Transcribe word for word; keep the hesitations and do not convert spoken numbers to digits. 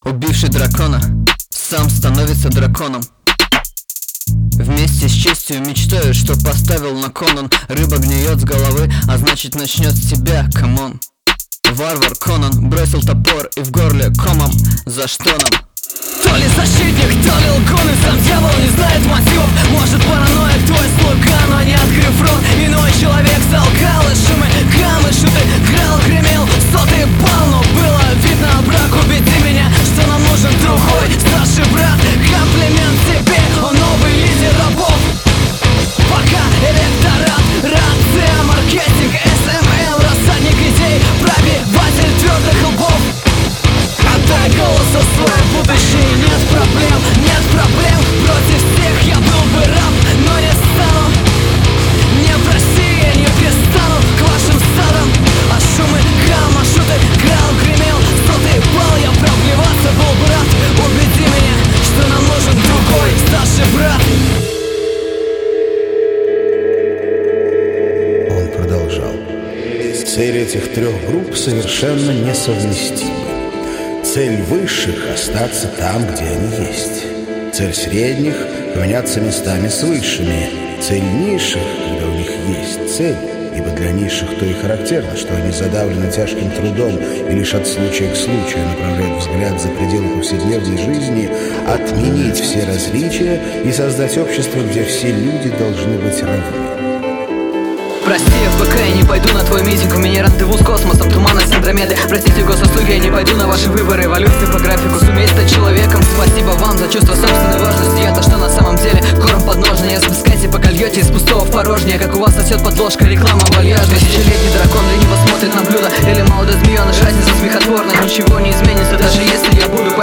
Убивший дракона сам становится драконом. Вместе с честью мечтаю, что поставил на кон он. Рыба гниет с головы, а значит начнет с тебя, камон. Варвар Конан бросил топор и в горле комом. За что нам? То ли защитник, то ли лгун, и сам дьявол не знает мотивов. Может параноик твой слуга, но не открыв рот. Иной человек солгал, и шумы, гаммы, шуты, грал, гремел сотый бал. Но было видно, брак, убеди меня, что нам нужен другой старший брат. Комплимент тебе, он новый лидер рабов. Пока электорат, рация, маркетинг, эс эм эл, рассадник идей, пробиватель твердых лбов. Отдай голоса свое будущее, нет проблем, нет проблем. Против всех я был бы раб, но не стану. Не в России, не перестану к вашим стадам. А шумы, гамма, шуты, грал, гремел сотый бал. Я проблеваться был бы рад, убеди меня, что нам нужен другой старший брат. Он продолжал: цели этих трех групп совершенно несовместимы. Цель высших — остаться там, где они есть. Цель средних — поменяться местами с высшими. Цель низших, когда у них есть цель, ибо для низших то и характерно, что они задавлены тяжким трудом и лишь от случая к случаю направляют взгляд за пределы повседневной жизни, отменить все различия и создать общество, где все люди должны быть равны. Прости, эф бэ ка, я не пойду на твой митинг. У меня рандеву с космосом, туманность Андромеды. Простите, госуслуги, я не пойду на ваши выборы. Эволюции по графику, суметь стать человеком. Спасибо вам за чувство собственной важности. Я-то что на самом деле? Корм подножный. Я спускайте, пока льете из пустого в порожнее. Как у вас сосет подложка, реклама вальяжная. Тысячелетний дракон лениво смотрит на блюдо. Или молодой змееныш, разница смехотворна. Ничего не изменится, даже если я буду